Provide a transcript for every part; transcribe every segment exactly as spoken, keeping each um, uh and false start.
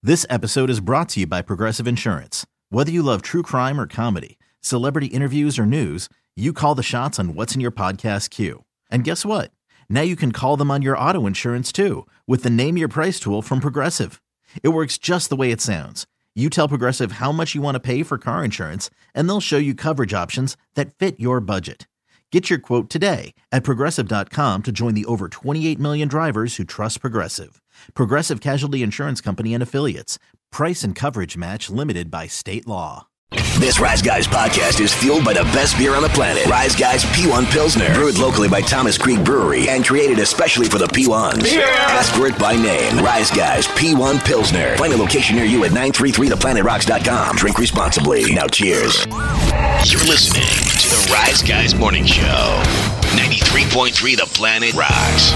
This episode is brought to you by Progressive Insurance. Whether you love true crime or comedy, celebrity interviews or news, you call the shots on what's in your podcast queue. And guess what? Now you can call them on your auto insurance too with the Name Your Price tool from Progressive. It works just the way it sounds. You tell Progressive how much you want to pay for car insurance, and they'll show you coverage options that fit your budget. Get your quote today at Progressive dot com to join the over twenty-eight million drivers who trust Progressive. Progressive Casualty Insurance Company and Affiliates. Price and coverage match limited by state law. This Rise Guys podcast is fueled by the best beer on the planet. Rise Guys P one Pilsner. Brewed locally by Thomas Creek Brewery and created especially for the P ones. Beer. Ask for it by name. Rise Guys P one Pilsner. Find a location near you at nine three three the planet rocks dot com. Drink responsibly. Now cheers. You're listening to the Rise Guys Morning Show. ninety-three point three The Planet Rocks.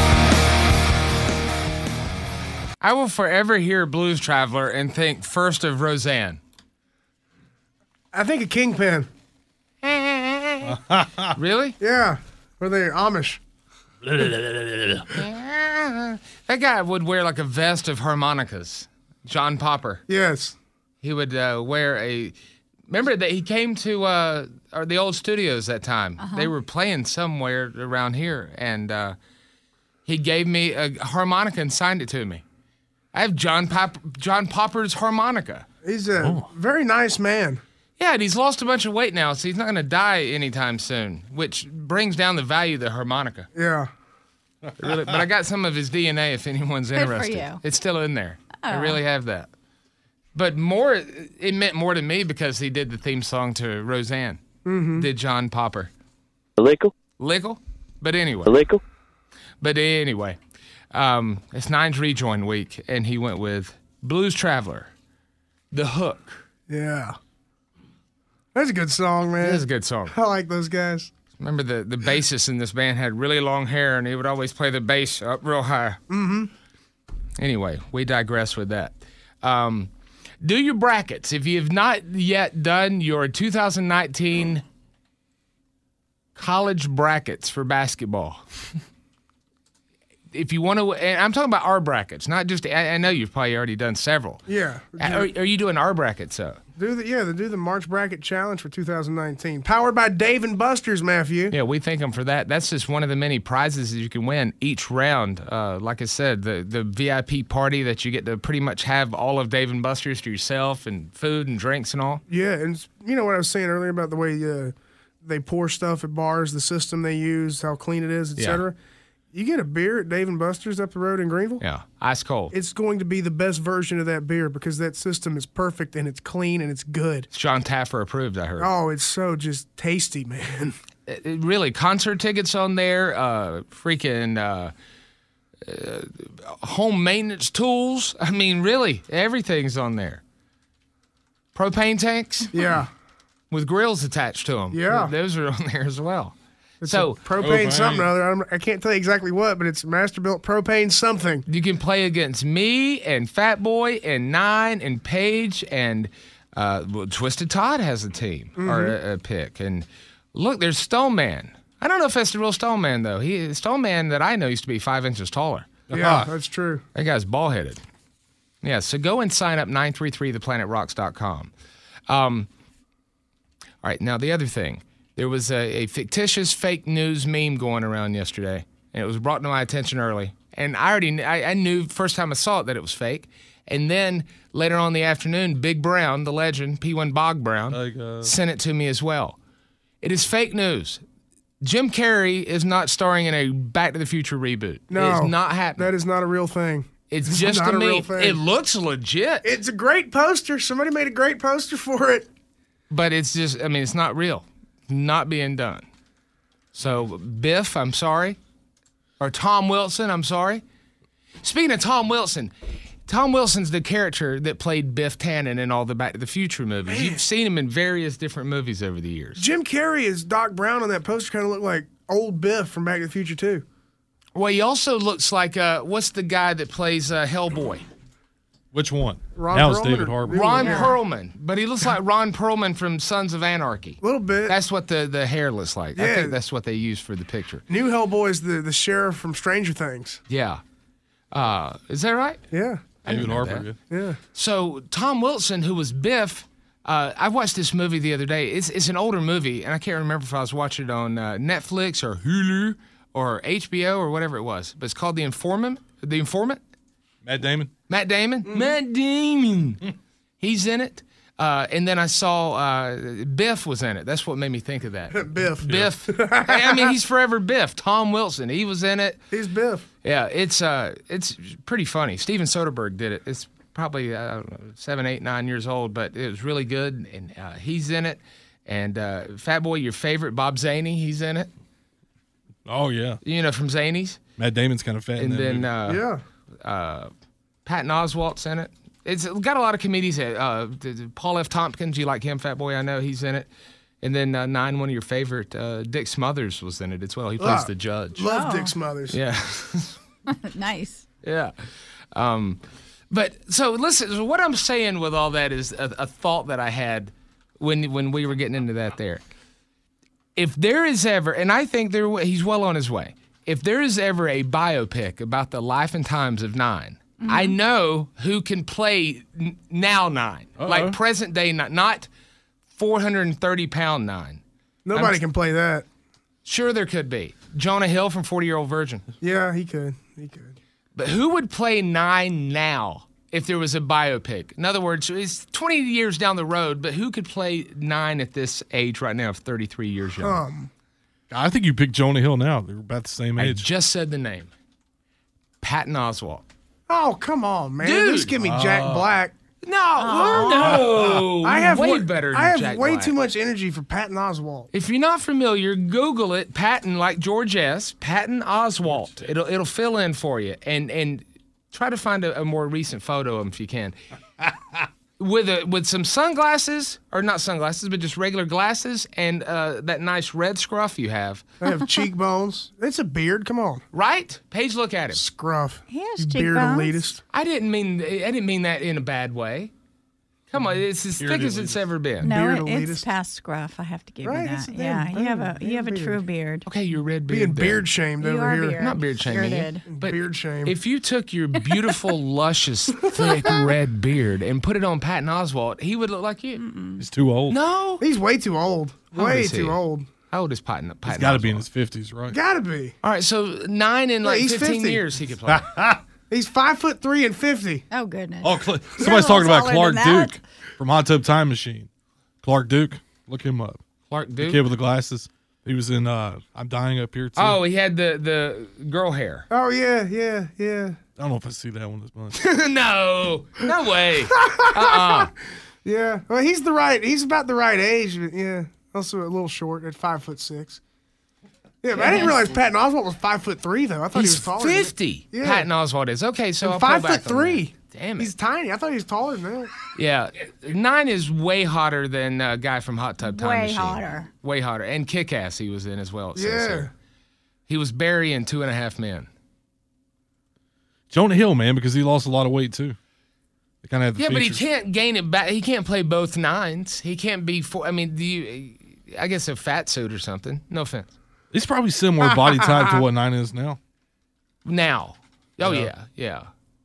I will forever hear Blues Traveler and think first of Roseanne. I think a Kingpin. Really? Yeah. Or they're Amish. That guy would wear like a vest of harmonicas. John Popper. Yes. He would uh, wear a... Remember that he came to uh, the old studios that time. Uh-huh. They were playing somewhere around here, and uh, he gave me a harmonica and signed it to me. I have John Pop- John Popper's harmonica. He's a oh. very nice man. Yeah, and he's lost a bunch of weight now, so he's not going to die anytime soon, which brings down the value of the harmonica. Yeah. Really, but I got some of his D N A if anyone's Good interested. for you. It's still in there. Oh. I really have that. But more, it meant more to me because he did the theme song to Roseanne. Mm-hmm. Did John Popper. Legal? Legal? But anyway. Legal? But anyway. Um, it's Nine's Rejoin Week, and he went with Blues Traveler, The Hook. Yeah. That's a good song, man. It is a good song. I like those guys. Remember the, the bassist in this band had really long hair, and he would always play the bass up real high. Mm-hmm. Anyway, we digress with that. Um, do your brackets. If you have not yet done your two thousand nineteen college brackets for basketball, if you want to, and I'm talking about our brackets, not just, I, I know you've probably already done several. Yeah. Are, are you doing our brackets, though? Do the, yeah, they do the March Bracket Challenge for two thousand nineteen. Powered by Dave and Buster's, Matthew. Yeah, we thank them for that. That's just one of the many prizes that you can win each round. Uh, like I said, the, the V I P party that you get to pretty much have all of Dave and Buster's to yourself and food and drinks and all. Yeah, and you know what I was saying earlier about the way uh, they pour stuff at bars, the system they use, how clean it is, et cetera. Yeah. You get a beer at Dave and Buster's up the road in Greenville. Yeah, ice cold. It's going to be the best version of that beer because that system is perfect and it's clean and it's good. It's John Taffer approved, I heard. Oh, it's so just tasty, man. It, it really, concert tickets on there, uh, freaking uh, uh, home maintenance tools. I mean, really, everything's on there. Propane tanks? Yeah. With grills attached to them. Yeah. Those are on there as well. It's so propane, propane something or other. I'm, I can't tell you exactly what, but it's Masterbuilt propane something. You can play against me and Fat Boy and Nine and Paige and uh, well, Twisted Todd has a team mm-hmm. or a, a pick. And look, there's Stone Man. I don't know if that's the real Stone Man though. He Stone Man that I know used to be five inches taller. Yeah, uh-huh. that's true. That guy's bald headed. Yeah, so go and sign up nine three three the planet rocks dot com. Um, all right, now the other thing. There was a, a fictitious fake news meme going around yesterday, and it was brought to my attention early. And I already I, I knew first time I saw it that it was fake. And then later on in the afternoon, Big Brown, the legend, P one Bog Brown, oh, sent it to me as well. It is fake news. Jim Carrey is not starring in a Back to the Future reboot. No, it's not happening. That is not a real thing. It's, it's just not a a real meme. thing. It looks legit. It's a great poster. Somebody made a great poster for it. But it's just, I mean, it's not real. Not being done. So, Biff, I'm sorry. Or Tom Wilson, I'm sorry. Speaking of Tom Wilson, Tom Wilson's the character that played Biff Tannen in all the Back to the Future movies. Man. You've seen him in various different movies over the years. Jim Carrey as Doc Brown on that poster kind of looked like old Biff from Back to the Future too. Well, he also looks like, uh, what's the guy that plays uh, Hellboy? Which one? Ron now it's Perlman David or- Harbour. Ron Yeah. Perlman. But he looks like Ron Perlman from Sons of Anarchy. A little bit. That's what the, the hair looks like. I Yeah. think that's what they used for the picture. New Hellboy's the, the sheriff from Stranger Things. Yeah. Uh, is that right? Yeah. I didn't David know Harbour. that. Yeah. Yeah. So Tom Wilson, who was Biff, uh, I watched this movie the other day. It's it's an older movie, and I can't remember if I was watching it on uh, Netflix or Hulu or H B O or whatever it was. But it's called The Informant. The Informant. Matt Damon. Matt Damon. Mm-hmm. Matt Damon. He's in it. Uh, and then I saw uh, Biff was in it. That's what made me think of that. Biff. Biff. I mean, he's forever Biff. Tom Wilson. He was in it. He's Biff. Yeah, it's uh, it's pretty funny. Steven Soderbergh did it. It's probably I don't know, seven, eight, nine years old, but it was really good. And uh, he's in it. And uh, Fat Boy, your favorite, Bob Zaney, he's in it. Oh yeah. You know, from Zanies. Matt Damon's kind of fat. And in that then movie. uh, Yeah. uh, Patton Oswalt's in it. It's got a lot of comedians. in it. Uh, the- the Paul F. Tompkins, you like him, Fat Boy? I know he's in it. And then uh, nine, one of your favorite, uh, Dick Smothers was in it as well. He plays Ah, the judge. Love Oh. Dick Smothers. Yeah, Nice. yeah. Um, but so listen, so what I'm saying with all that is a, a thought that I had when when we were getting into that there. If there is ever, and I think there he's well on his way. If there is ever a biopic about the life and times of Nine, I know who can play n- now Nine, like present day Nine, not four hundred thirty pound Nine. Nobody I'm- can play that. Sure, there could be Jonah Hill from forty Year Old Virgin, Yeah, he could. He could. but who would play Nine now if there was a biopic? In other words, it's twenty years down the road, but who could play Nine at this age right now, of thirty-three years young? Um, I think you picked Jonah Hill now. They're about the same I age. just said the name, Patton Oswalt. oh, come on, man. Dude. At least give me Jack Black. No, no, I have way wa- better. Than I have Jack way Black. too much energy for Patton Oswalt. If you're not familiar, Google it. Patton, like George S. Patton Oswalt. It'll it'll fill in for you, and and try to find a, a more recent photo of him if you can. With a with some sunglasses, or not sunglasses, but just regular glasses, and uh, that nice red scruff you have. I have cheekbones. It's a beard. Come on. Right, Paige, look at him. Scruff. He has You beard cheekbones. elitist. I didn't mean I didn't mean that in a bad way. Come on, it's as thick as it's ever been. No, Beard it, it's elitist. past scruff. I have to give Right, you it's that. a Yeah, damn you have a beard. you have a Beard. true beard. Okay, you're red beard. Being then. beard shamed You over are here. beard. Not beard shaming you, Bearded. but Beard shame. if you took your beautiful, luscious, thick red beard and put it on Patton Oswalt, he would look like you. He's too old. No. He's way too old. How old Way is he? too old. How old is Patton? Patton He's got to be in Oswalt? his fifties, right? Gotta be. All right, so nine in like he's fifteen fifty. years he could play. He's five foot three and fifty. Oh goodness. Oh, Cl- somebody's talking about taller Clark than that. Duke from Hot Tub Time Machine. Clark Duke, look him up. Clark The Duke. kid with the glasses. He was in uh, I'm Dying Up Here too. Oh, he had the the girl hair. Oh yeah, yeah, yeah, I don't know if I see that one this month. no, no way. Uh-uh. yeah. Well, he's the right. He's about the right age. But yeah, also a little short at five foot six. Yeah, but I didn't realize Patton Oswalt was five foot three though. I thought He's he was taller. than that. fifty. Yeah. Patton Oswalt is okay. So And I'll five pull back foot on three. that. Damn it. He's tiny. I thought he was taller than that. Yeah, nine is way hotter than a guy from Hot Tub Time Way Machine. hotter. Way hotter. And Kick Ass he was in as well. It says Yeah. here. He was Barry in Two and a Half Men. Jonah Hill, man, because he lost a lot of weight too. They kind of have the Yeah, but he features. can't gain it back. He can't play both nines. He can't be four. I mean, do you, I guess a fat suit or something. No offense. He's probably similar body type to what Nine is now. Now. Oh, Yeah. yeah. Yeah.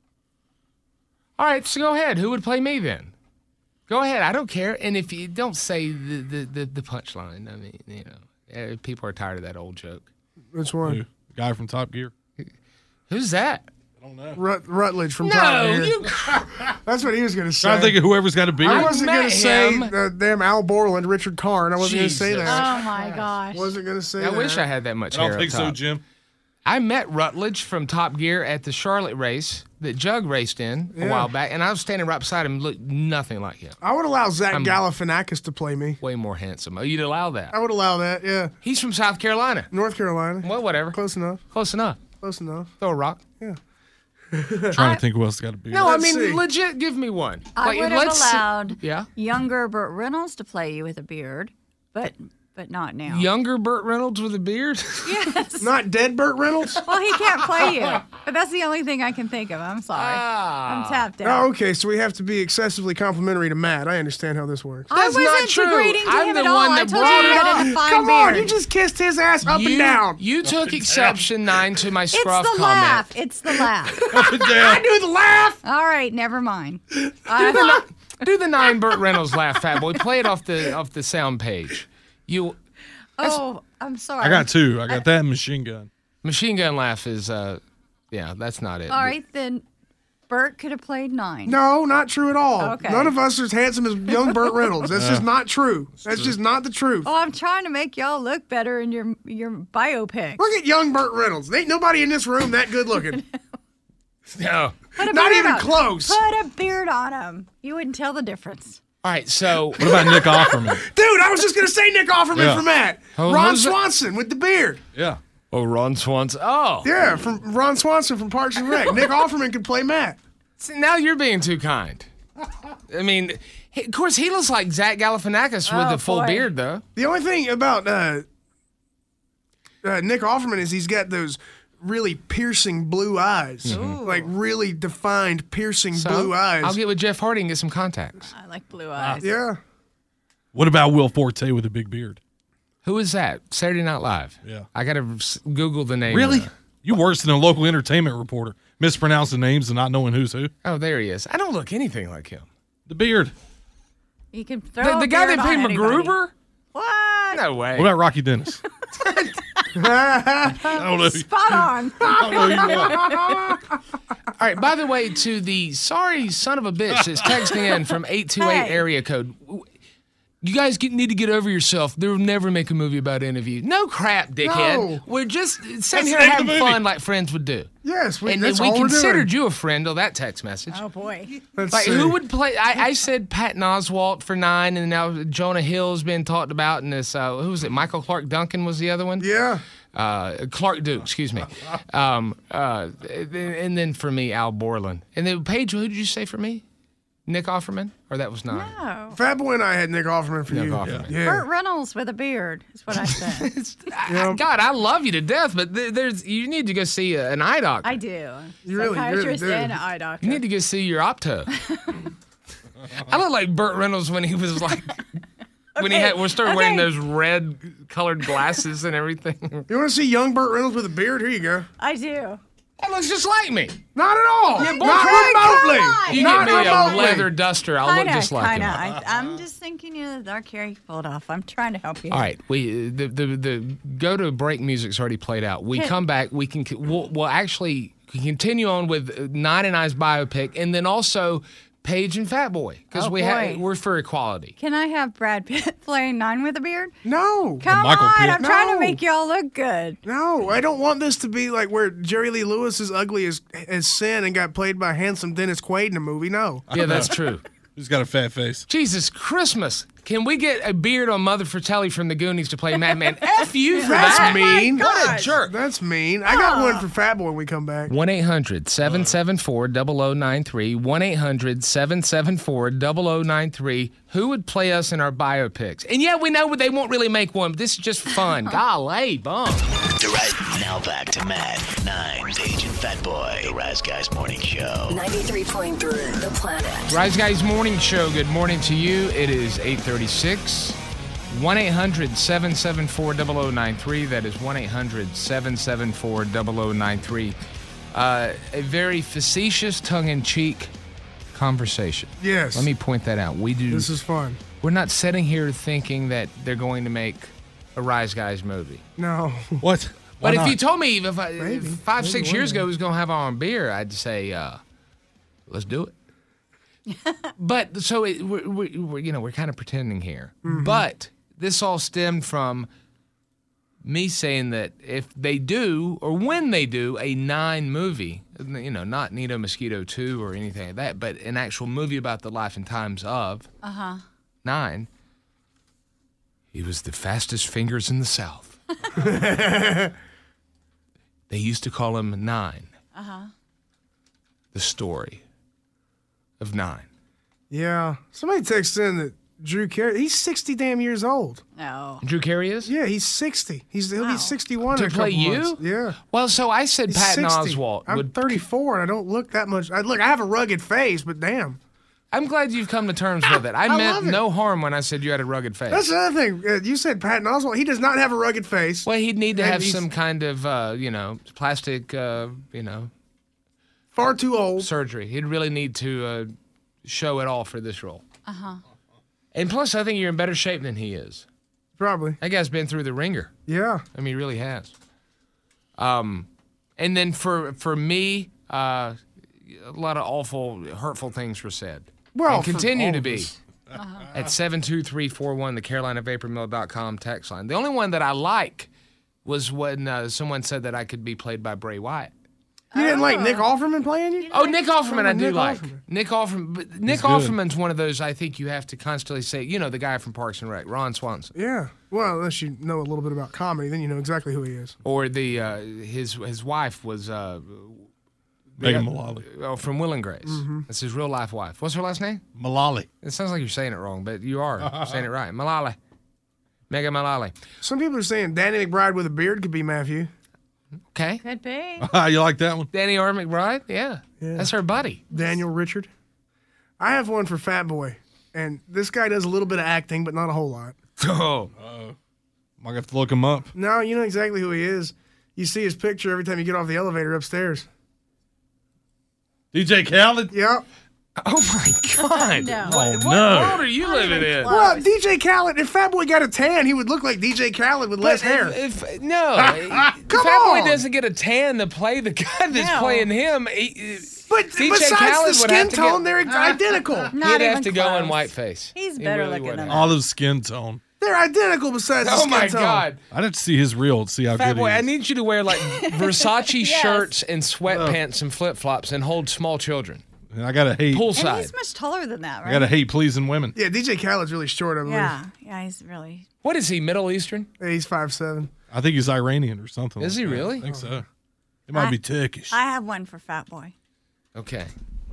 All right, so go ahead. Who would play me then? Go ahead. I don't care. And if you don't say the, the, the, the punchline, I mean, you know, eh, people are tired of that old joke. Which Who? one? The guy from Top Gear. Who's that? I don't know. Rut- Rutledge from No, Top Gear. you. That's what he was going to say. Trying to think of whoever's got a beard. I wasn't met going to say him. uh, damn Al Borland, Richard Karn. I wasn't going to say Jesus. that. Oh my gosh. Wasn't going to say I that. wish I had that much I hair don't up think so, top. Jim. I met Rutledge from Top Gear at the Charlotte race that Jug raced in a Yeah. while back, and I was standing right beside him, looked nothing like him. I would allow Zach I'm- Galifianakis to play me. Way more handsome. Oh, you'd allow that? I would allow that. Yeah. He's from South Carolina. North Carolina. Well, whatever. Close enough. Close enough. Close enough. Throw a rock. Trying to think who else got a beard. No, I Let's mean, see. legit, give me one. I Like, would have let's see- allowed Yeah? younger Burt Reynolds to play you with a beard, but but not now. Younger Burt Reynolds with a beard? Yes. Not dead Burt Reynolds? Well, he can't play you. But that's the only thing I can think of. I'm sorry. Ah. I'm tapped Oh, out. okay, so we have to be excessively complimentary to Matt. I understand how this works. I That's not wasn't true. degrading to I'm him the at all. one I that told brought you he it had a fine Come beard. on, you just kissed his ass up you, and down. You took exception nine to my It's scruff the comment. laugh. It's the laugh. Up and I down. do the laugh. All right, never mind. Do I, the, do the nine Burt Reynolds laugh, Fat Boy. Play it off the off the sound page. You oh, I'm sorry. I got two. I got that and Machine Gun. machine gun laugh is uh, yeah, that's not it. All right, then Burt could have played nine. No, not true at all. Okay. None of us are as handsome as young Burt Reynolds. That's just not true. That's just not the truth. Well, I'm trying to make y'all look better in your your biopic. Look at young Burt Reynolds. Ain't nobody in this room that good looking. No. Put a Not beard even on- close. Put a beard on him. You wouldn't tell the difference. All right, so What about Nick Offerman? Dude, I was just going to say Nick Offerman Yeah. for Matt. Oh, Ron who's that? Swanson with the beard. Yeah. oh Ron Swanson. Oh, Yeah, from Ron Swanson from Parks and Rec. Nick Offerman could play Matt. see, now you're being too kind. I mean, he, of course he looks like Zach Galifianakis with Oh, the full boy. beard, though. The only thing about uh, uh, Nick Offerman is he's got those really piercing blue eyes. Like really defined piercing So blue eyes. I'll get with Jeff Hardy and get some contacts. I like blue eyes. yeah. What about Will Forte with a big beard? Who is that? Saturday Night Live. Yeah. I gotta s- Google the name. Really? Uh, You worse than a local entertainment reporter, mispronouncing names and not knowing who's who. oh, there he is. I don't look anything like him. The beard. You can throw The, a the guy beard that played on anybody. MacGruber? What? No way. What about Rocky Dennis? I don't know. Spot on. I don't know who you are. All right. By the way, to the sorry son of a bitch that's texting in from eight two eight Hey. area code. You guys get, need to get over yourself. They'll never make a movie about interview. No crap, dickhead. No. We're just sitting That's here the name of having the movie. fun like friends would do. Yes, we, And that's we all we're considered doing. you a friend on that text message. Oh boy. Let's Like, see. who would play? I, I said Patton Oswalt for nine, and now Jonah Hill's been talked about in this. Uh, who was it? Michael Clark Duncan was the other one. Yeah. Uh, Clark Duke, excuse me. Um, uh, and then for me, Al Borland. And then Paige, who did you say for me? Nick Offerman? Or that was nine? No. Fat Boy and I had Nick Offerman for Nick you. Offerman. Yeah. Burt Reynolds with a beard is what I said. I- God, I love you to death, but th- there's you need to go see a, an eye doctor. I do. You really- you really Psychiatrist do. and eye doctor. You need to go see your opto. I look like Burt Reynolds when he was like, when he Okay, had, we started wearing okay. those red colored glasses and everything. You want to see young Burt Reynolds with a beard? Here you go. I do. That looks just like me. Not at all. Yeah, boy, Not Craig, remotely. come on. You Not get me remotely. a leather duster, I'll look Kinda, just like kinda. him. I, I'm just thinking, you know, the dark hair he pulled off. I'm trying to help you. All right, we the the, the go to break music's already played out. We Okay. come back. We can we'll, we'll actually continue on with Nine and I's biopic, and then also Paige and Fat Boy because Oh, we boy. have we're for equality. Can I have Brad Pitt playing nine with a beard? No. Come Michael on, Pitt. I'm trying No. to make y'all look good. No, I don't want this to be like where Jerry Lee Lewis is ugly as, as sin and got played by handsome Dennis Quaid in a movie. No. Yeah, that's true. Who's got a fat face? Jesus Christmas! Can we get a beard on Mother Fratelli from the Goonies to play Madman? F you for That's that. mean. What a jerk! That's mean. I got one for Fat Boy when we come back. one eight hundred seven seven four zero zero nine three. one eight hundred seven seven four zero zero nine three. Who would play us in our biopics? And yeah, we know they won't really make one, but this is just fun. Golly, bum. The right now back to Matt, Nine, Paige, and Fat Boy. The Rise Guys Morning Show. ninety-three point three The Planet. Rise Guys Morning Show. Good morning to you. It is eight thirty-six. one eight hundred seven seven four zero zero nine three. That is one eight hundred seven seven four zero zero nine three. Uh, a very facetious, tongue-in-cheek conversation. Yes. Let me point that out. We do. This is fun. We're not sitting here thinking that they're going to make a Rise Guys movie. No. What? Why But if not? you told me if I, Maybe. if five, Maybe six one years day. ago he was going to have our own beer, I'd say, uh, let's do it. But so it, we're, we're, we're, you know, we're kind of pretending here. But this all stemmed from me saying that if they do, or when they do, a nine movie, you know, not Nito Mosquito two or anything like that, but an actual movie about the life and times of Uh-huh. Nine, he was the fastest fingers in the South. They used to call him Nine. Uh-huh. The story of Nine. Yeah. Somebody texted in that Drew Carey. He's sixty damn years old. No. Drew Carey is? Yeah, he's sixty. He's he'll Wow. be sixty-one To in a play couple you? months. Yeah. Well, so I said He's Patton sixty. Oswalt I'm would. thirty-four and I don't look that much. I look. I have a rugged face, but damn. I'm glad you've come to terms with it. I, I meant love it. no harm when I said you had a rugged face. That's the other thing. Uh, you said Patton Oswalt. He does not have a rugged face. Well, he'd need to And have he's some kind of, uh, you know, plastic, uh, you know, Far too old. surgery. He'd really need to uh, show it all for this role. Uh huh. And plus, I think you're in better shape than he is. Probably. That guy's been through the ringer. Yeah. I mean, he really has. Um, and then for for me, uh, a lot of awful, hurtful things were said. Well, and for continue all to of be. us. At seven two three four one, the carolina vapor mill dot com text line. The only one that I like was when uh, someone said that I could be played by Bray Wyatt. You didn't like Nick Offerman playing you? Oh, Nick Offerman, I do Nick like. Offerman. Nick Offerman. But Nick good. Offerman's one of those I think you have to constantly say, you know, the guy from Parks and Rec, Ron Swanson. Yeah. Well, unless you know a little bit about comedy, then you know exactly who he is. Or the uh, his his wife was uh, Megan Mullally. oh, from Will and Grace. Mm-hmm. That's his real life wife. What's her last name? Mullally. It sounds like you're saying it wrong, but you are saying it right. Mullally. Megan Mullally. Some people are saying Danny McBride with a beard could be Matthew. Okay. Could be. you like that one? Danny R. McBride? Yeah. Yeah. That's her buddy. Daniel Richard. I have one for Fat Boy, and this guy does a little bit of acting, but not a whole lot. Oh. Might have to look him up. No, you know exactly who he is. You see his picture every time you get off the elevator upstairs. D J Khaled? Yep. Oh, my God. No. Oh, What no. world are you living in? close. Well, D J Khaled, if Fat Boy got a tan, he would look like D J Khaled with less But hair. If, if- no, Come Fat Boy on. doesn't get a tan to play the guy that's No. playing him. He, but D J besides Khaled the would have skin to tone, get- they're identical. Not he'd even have to go in close. whiteface. He's He better really looking would than have. that. Olive skin tone. They're identical besides the Oh skin my tone. God, I'd have to see his reel to see how Fat good boy! he I is. need you to wear like Versace Yes. shirts and sweatpants and flip flops and hold small children And I gotta hate. And poolside. he's much taller than that, right? I gotta hate pleasing women. Yeah, D J Khaled's really short, I believe. Yeah. Yeah, he's really. What is he? Middle Eastern? Yeah, he's five seven. I think he's Iranian or something. Is like he that. really? I think so. It might I- be Turkish. I have one for Fat Boy. Okay.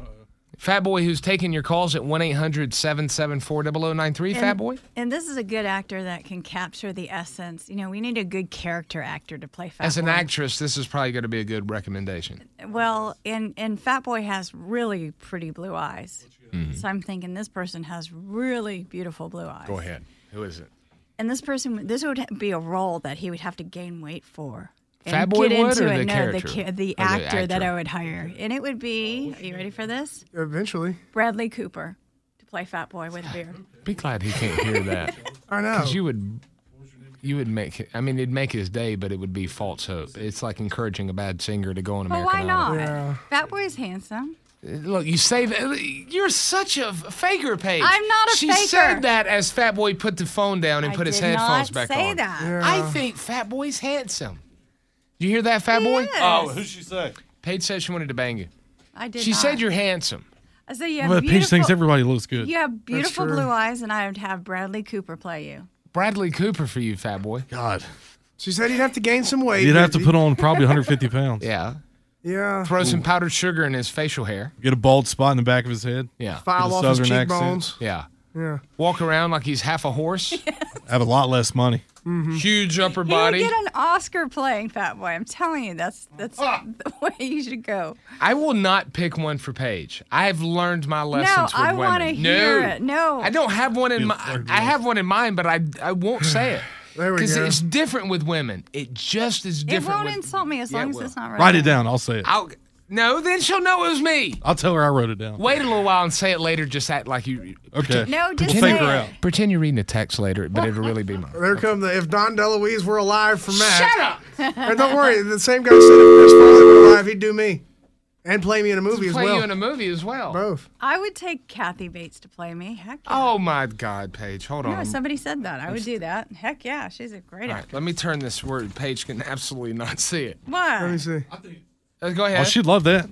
Fat Boy, who's taking your calls at one eight hundred seven seven four zero zero nine three. Fat Boy. And this is a good actor that can capture the essence. You know, we need a good character actor to play Fat As an Boy. actress, this is probably going to be a good recommendation. Well, and and Fat Boy has really pretty blue eyes. Mm-hmm. So I'm thinking this person has really beautiful blue eyes. Go ahead. Who is it? And this person, this would be a role that he would have to gain weight for. And Fat Boy get would, into or it. the no, character? the, ca- the Or the actor that actor? I would hire. And it would be, are you ready for this? Eventually. Bradley Cooper to play Fat Boy with a beard. Be glad he can't hear that. I know. Because you would, you would make. I mean, it'd make his day, but it would be false hope. It's like encouraging a bad singer to go on But American why Idol. not? Yeah. Fat Boy's handsome. Look, you say that. You're such a faker, Paige. I'm not a she faker. She said that as Fat Boy put the phone down and I put his did headphones not back say on. that. Yeah. I think Fat Boy's handsome. You hear that, Fat Boy? Yes. Oh, who'd she say? Paige said she wanted to bang you. I did She not. said you're handsome. I said you have Well, Paige beautiful, thinks everybody looks good. you have beautiful true. blue eyes, and I would have Bradley Cooper play you. Bradley Cooper for you, Fat Boy. God. She said he'd have to gain some weight. You'd have to put on probably one hundred fifty pounds. Yeah. Yeah. Throw some powdered sugar in his facial hair. Get a bald spot in the back of his head. Yeah. File Get a off his southern accent. cheekbones. Yeah. Yeah. Walk around like he's half a horse. Have a lot less money. Huge upper He body. would get an Oscar playing Fat Boy. I'm telling you, that's that's the way you should go. I will not pick one for Paige. I've learned my No, lessons with I women. want to hear it. No, I don't have one in Feel my. flirty. I have one in mind, but I I won't say it There we because go. it's different with women. It just is It different. won't with, insult me as Yeah, long it as will. it's not right. Write it down. I'll say it. I'll, no, then she'll know it was me. I'll tell her I wrote it down. Wait a little while and say it later. Just act like you. Okay. No, just We'll say fake her it. out. Pretend you're reading a text later, but it'll really be mine. There come the if Don DeLuise were alive for Matt. Shut up. And don't worry, the same guy said if Chris Farley were alive, he'd do me. And play me in a movie as Play well. you in a movie as well. Both. I would take Kathy Bates to play me. Heck yeah. Oh my God, Paige, hold No, on. somebody said that. I would do that. Heck yeah, she's a great All actor. right, let me turn this where Paige can absolutely not see it. What? Let me see. Uh, go ahead. Oh, she'd love that.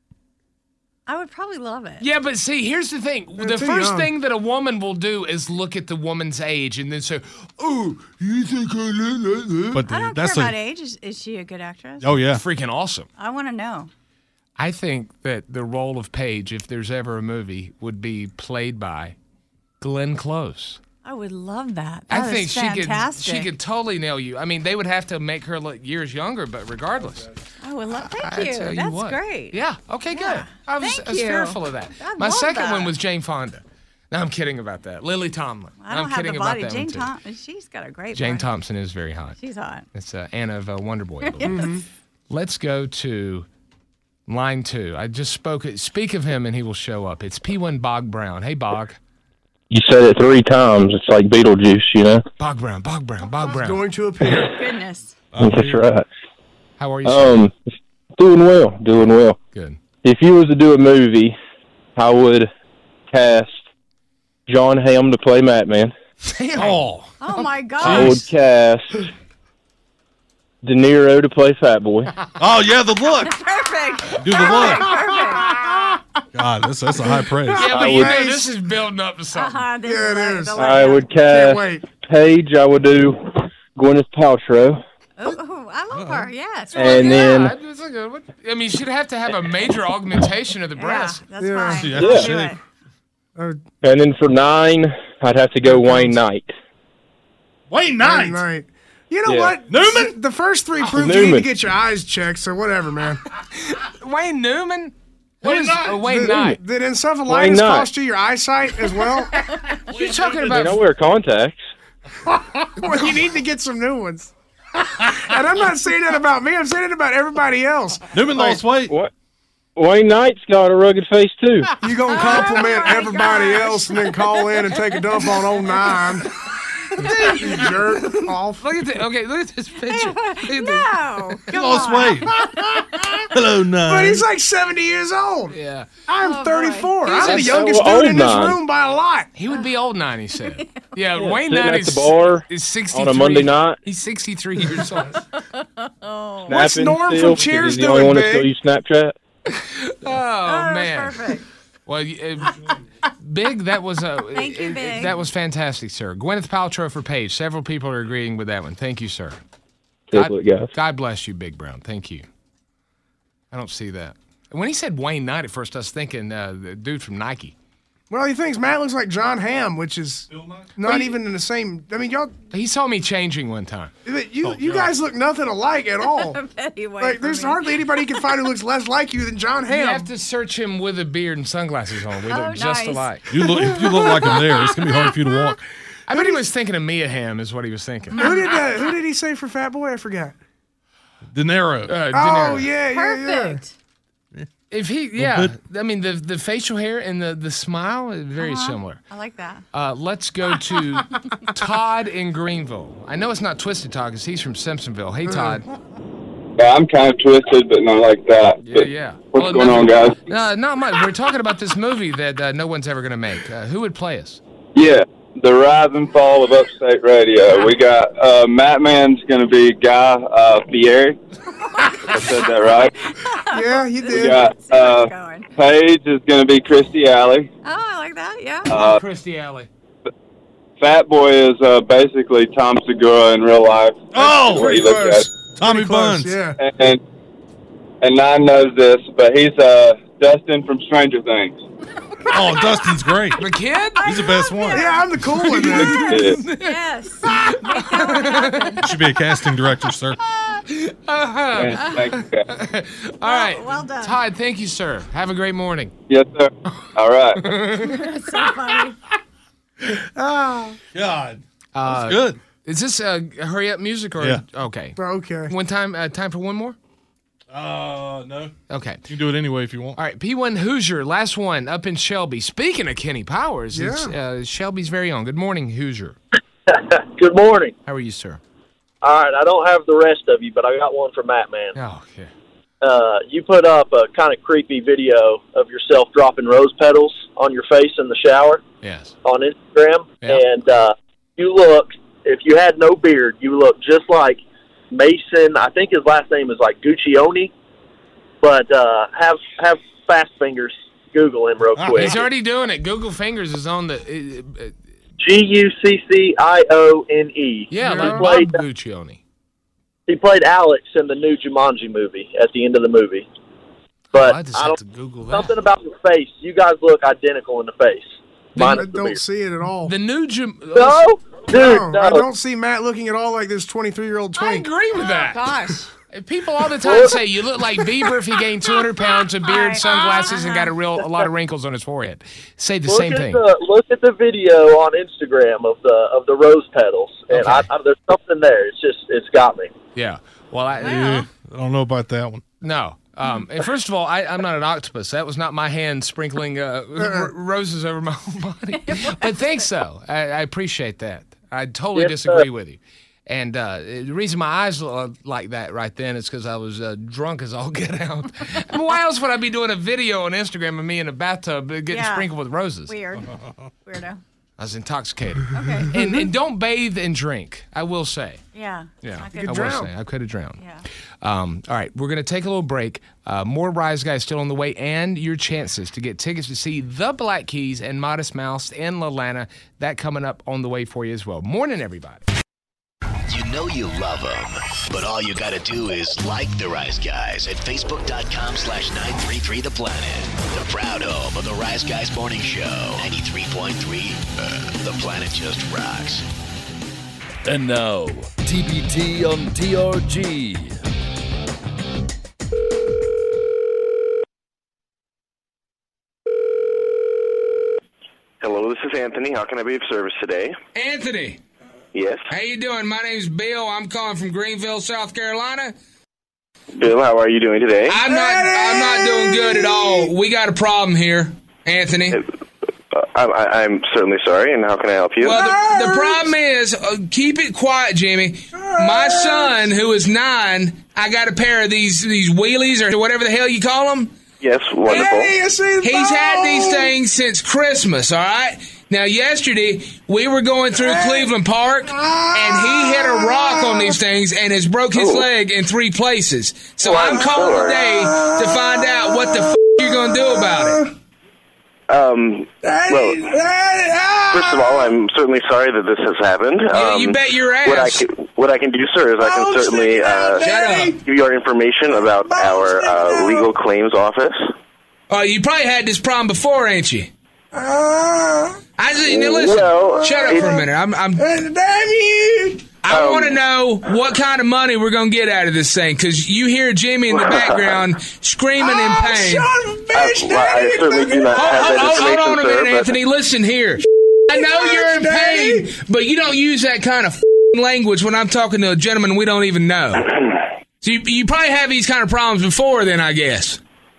I would probably love it. Yeah, but see, here's the thing. the too first young. thing that a woman will do is look at the woman's age and then say, "Oh, you think I look like that?" But I don't that's care a, about age. Is, is she a good actress? Oh yeah. Freaking awesome. I want to know. I think that the role of Paige, if there's ever a movie, would be played by Glenn Close. I would love that. That I think is she could fantastic. she could totally nail you. I mean, they would have to make her look years younger, but regardless. I would love. Thank I you. tell you That's what. great. Yeah. Okay. Yeah. Good. I was, Thank I was you. fearful of that. I My love second that. one was Jane Fonda. No, I'm kidding about that. Lily Tomlin. I don't I'm have kidding the about body. that Jane one too. Thompson. She's got a great. Jane body. Thompson is very hot. She's hot. It's uh, Anna of uh, Wonder Boy. I believe. Mm-hmm. Let's go to line two. I just spoke. Speak of him, and he will show up. It's P one Bog Brown. Hey, Bog. You said it three times. It's like Beetlejuice, you know? Bog Brown. Bog Brown. Bog Brown. Going to appear. Goodness. That's right. How are you? Sir? Um, doing well, doing well. Good. If you was to do a movie, I would cast John Hamm to play Matman. Oh. Oh my I gosh. would cast De Niro to play Fat Boy. Oh, yeah, the look. Perfect. Do the look. Perfect. God, that's, that's a high praise. Yeah, but I you would- know this is building up to something. Uh-huh, this Yeah, it like is. the I layup. would Can't cast wait. Paige. I would do Gwyneth Paltrow. Oh, oh, I love her. Yes. And then Yeah, that's a good one. I mean, she'd have to have a major augmentation of the yeah, breast. that's Yeah. fine. Yeah. I'll Yeah. do it. Oh, and then for nine, I'd have to go Wayne Knight. Wayne night. Knight. night. You know Yeah. what? Newman? The first three prove you need to Newman. get your eyes checked, so whatever, man. Wayne Newman? Who Wayne is- Knight. oh, Wayne Did, Knight. did Wayne encephalitis Knight. cost you your eyesight as well? What are you talking They about? don't wear contacts. Well, you need to get some new ones. And I'm not saying that about me. I'm saying it about everybody else. Newman lost weight. What? Wayne Knight's got a rugged face too. You gonna compliment everybody else and then call in and take a dump on oh nine. You jerk off. Look at this. Okay, look at this picture. Look at this. No. He Come lost on. weight. Hello, nine. But he's like seventy years old. Yeah. I'm Oh, thirty-four. boy. I'm the That's- youngest oh, dude in this old nine. room by a lot. He would be old nine, he said. Yeah, Wayne Sitting Knight at is, the bar is sixty-three. on a Monday night. He's sixty-three years old. What's Snapping Norm still, from Cheers because he's the only doing, one that Big? still use Snapchat. Oh, Oh, man. that's perfect. Well, you- uh, Big, that was a Thank you, Big. that was fantastic, sir. Gwyneth Paltrow for Paige. Several people are agreeing with that one. Thank you, sir. Take a look, guys. God bless you, Big Brown. Thank you. I don't see that. When he said Wayne Knight at first, I was thinking uh, the dude from Nike. Well, he thinks Matt looks like John Hamm, which is not even in the same. I mean, y'all, He saw me changing one time. you you guys look nothing alike at all. Betty White Like, for there's me. hardly anybody you can find who looks less like you than John You Hamm. have to search him with a beard and sunglasses on. We look Oh, just nice. alike. You look, if you look like him there, it's going to be hard for you to walk. I bet he was thinking of Mia Hamm is what he was thinking. Who did uh, who did he say for Fat Boy? I forgot. De Niro. Uh, De Oh Niro. yeah, yeah, yeah. Perfect. If he, yeah, I mean the the facial hair and the the smile is very similar. I like that. Uh, let's go to Todd in Greenville. I know it's not Twisted Todd because he's from Simpsonville. Hey, Todd. Yeah, I'm kind of twisted, but not like that. Yeah, But yeah. What's Well, going no- on, guys? Uh, not much. We're talking about this movie that uh, no one's ever going to make. Uh, who would play us? Yeah, the rise and fall of upstate radio. We got uh, Matt Man's going to be Guy uh, Fieri. I said that right. Yeah, you We did. got See where uh, it's going. Paige is going to be Christy Alley. Oh, I like that. Yeah. Uh, Christy Alley. Fat Boy is uh, basically Tom Segura in real life. Oh, What you Pretty look close. at. Tommy Pretty close, Buns. Yeah. And and Nine knows this, but he's uh, Dustin from Stranger Things. Oh, Dustin's great. The kid? He's the best one. Yeah, I'm the cool one. Man. Yeah. Yes. Make that one happen. Should be a casting director, sir. Uh-huh. Thank you, guys. All right. well done. Todd, thank you, sir. Have a great morning. Yes, sir. All right. That's so funny. God. Uh, Good. Is this uh, hurry up music or Yeah. okay? Okay. One time, uh, time for one more. Uh, no. Okay. You can do it anyway if you want. All right, P one Hoosier, last one up in Shelby. Speaking of Kenny Powers, it's uh, Shelby's very own. Good morning, Hoosier. Good morning. How are you, sir? All right, I don't have the rest of you, but I got one for Matt, man. Oh, okay. Uh, you put up a kind of creepy video of yourself dropping rose petals on your face in the shower Yes. on Instagram, Yeah. and uh, you look, if you had no beard, you look just like Mason. I think his last name is like Guccione, but uh, have have fast fingers. Google him real quick. He's already doing it. Google Fingers is on the. Uh, uh, G U C C I O N E. yeah, he like played, Bob Guccione. he played Alex in the new Jumanji movie at the end of the movie. But I just I have don't to Google that. something about the face. You guys look identical in the face. Minus I the don't beard. see it at all. The new Jam- No, dude, no, no. I don't see Matt looking at all like this twenty-three-year-old I twink. agree with that. Gosh. People all the time say you look like Bieber if he gained two hundred pounds, a beard, Right. sunglasses, and got a real a lot of wrinkles on his forehead. Say the Look same at thing. The, look at the video on Instagram of the of the rose petals, and Okay. I, I, there's something there. It's just it's got me. Yeah. Well, I, Yeah, I don't know about that one. no. Um, and first of all, I, I'm not an octopus. That was not my hand sprinkling uh, r- roses over my whole body. But thanks, though. I, I appreciate that. I totally Yes, disagree sir. with you. And uh, the reason my eyes look like that right then is because I was uh, drunk as all get out. I mean, why else would I be doing a video on Instagram of me in a bathtub getting Yeah. sprinkled with roses? Weird. Weirdo. I was intoxicated. Okay. And, and don't bathe and drink, I will say. Yeah. Yeah, Not I good. will drown. say. I could have drowned. Yeah. Um, all right, we're going to take a little break. Uh, more Rise Guys still on the way, and your chances to get tickets to see The Black Keys and Modest Mouse in Lalana. That coming up on the way for you as well. Morning, everybody. You know you love them, but all you gotta do is like the Rise Guys at facebook.com slash 933 The Planet. The proud home of the Rise Guys Morning Show. ninety-three point three, uh, The Planet just rocks. And now, T B T on T R G. Hello, this is Anthony. How can I be of service today? Anthony. Yes. How you doing? My name's Bill. I'm calling from Greenville, South Carolina. Bill, how are you doing today? I'm not I'm not doing good at all. We got a problem here, Anthony. Uh, I, I, I'm certainly sorry, and how can I help you? Well, the, the problem is, uh, keep it quiet, Jimmy. My son, who is nine, I got a pair of these these wheelies or whatever the hell you call them. Yes, wonderful. He's had these things since Christmas, all right? Now, yesterday, we were going through Cleveland Park, and he hit a rock on these things and has broke his Ooh. leg in three places. So Oh, I'm I'm calling sorry. today to find out what the f*** you're going to do about it. Um, well, first of all, I'm certainly sorry that this has happened. Yeah, um, you bet your What I, ass. can, what I can do, sir, is I can certainly uh, Shut up. give you our information about our uh, legal claims office. Oh, you probably had this problem before, ain't you? I just, now listen, Well, shut up for a it's- minute. I'm, I'm, Damn you! I Um, want to know what kind of money we're going to get out of this thing, because you hear Jimmy in the background screaming in pain. Uh, well, I certainly do not have Hold, that hold, hold information, on a sir, minute, but- Anthony. Listen here. I know you're in pain, but you don't use that kind of language when I'm talking to a gentleman we don't even know. So you, you probably have these kind of problems before then, I guess.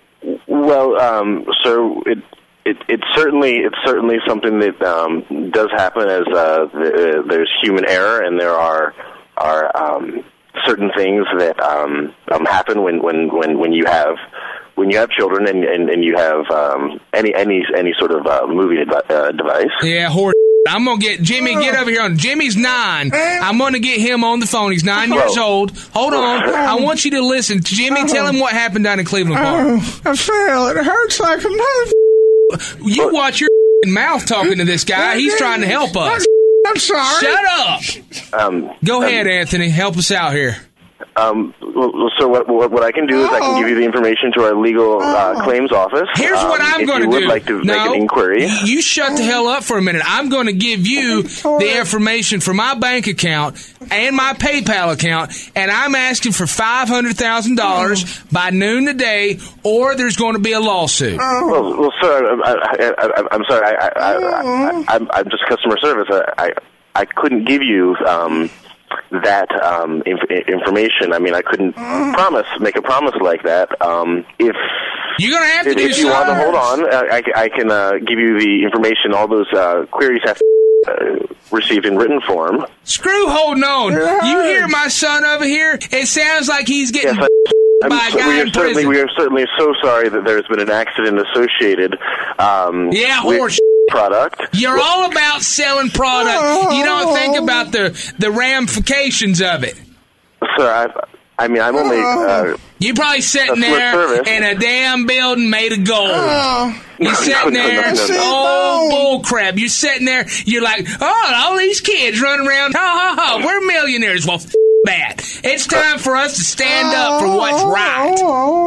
Well, um, sir, it, it it's certainly it's certainly something that um, does happen as uh, the, there's human error, and there are are um, certain things that um, um, happen when, when, when, when you have when you have children and, and, and you have um, any any any sort of uh, moving devi- uh, device. Yeah, horse. I'm gonna get Jimmy. Get over here on. Jimmy's nine. I'm gonna get him on the phone. He's nine years old. Hold on. I want you to listen. Jimmy, tell him what happened down in Cleveland Park. Oh, I fell. It hurts like a mother. You watch your mouth talking to this guy. He's trying to help us. I'm sorry. Shut up. Um, Go um, ahead, Anthony. Help us out here. Um, well, so what, what what I can do is I can give you the information to our legal uh, claims office. Here's um, what I'm if going to you would do. like to no, make an inquiry. y- you shut the hell up for a minute. I'm going to give you the information for my bank account and my PayPal account, and I'm asking for five hundred thousand dollars by noon today, or there's going to be a lawsuit. Well, well, sir, I, I, I, I'm sorry. I, I, I, I, I'm, I'm just customer service. I, I, I couldn't give you um, that um, inf- information. I mean, I couldn't promise, make a promise like that. Um, if You're going to have to if, do if you want to something. hold on, I, I, I can uh, give you the information. All those uh, queries have to be uh, received in written form. Screw holding on. You hear my son over here? It sounds like he's getting Yes, I, by I'm a so, guy we, are in certainly, prison. we are certainly so sorry that there's been an accident associated. Um, Yeah, with horse. product. You're all about selling product. You don't think about the the ramifications of it. Sir, I, I mean, I'm only. Uh, You probably sitting Customer there service. in a damn building made of gold. You're No, sitting no, no, there, no, no. oh bull crap. You're sitting there, you're like, oh, all these kids running around, ha ha ha, we're millionaires. Well, f- that. It's time for us to stand up for what's right.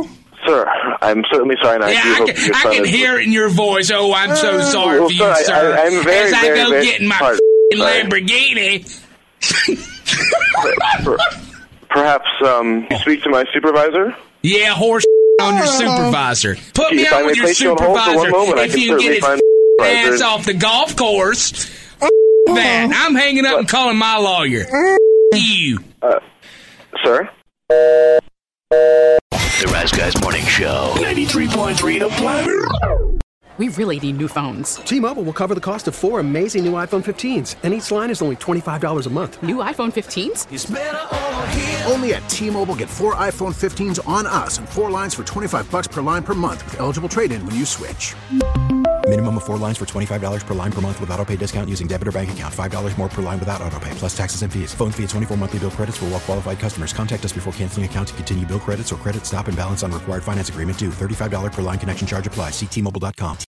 Sir, I'm certainly sorry, and I Yeah, do I hope can, your I son can is... hear it in your voice. Oh, I'm so sorry well, for sir, you, I- sir. I- I'm very, As I very, go very get in my sorry. f***ing Lamborghini. Perhaps um, you speak to my supervisor? Yeah, horse on your supervisor. Put me If I on may with your place you on hold for one supervisor moment, I if can you can certainly get find his supervisor. ass off the golf course. That I'm hanging up and calling my lawyer. You. Uh, sir? The Rise Guys Morning Show. ninety-three point three The Planet. We really need new phones. T-Mobile will cover the cost of four amazing new iPhone fifteens, and each line is only twenty-five dollars a month. New iPhone fifteens? Only at T-Mobile, get four iPhone fifteens on us and four lines for twenty-five bucks per line per month with eligible trade-in when you switch. Minimum of four lines for twenty-five dollars per line per month with autopay discount using debit or bank account. five dollars more per line without autopay, plus taxes and fees. Phone fee at twenty-four monthly bill credits for well-qualified customers. Contact us before canceling account to continue bill credits or credit stop and balance on required finance agreement due. thirty-five dollars per line connection charge applies. See T Mobile dot com.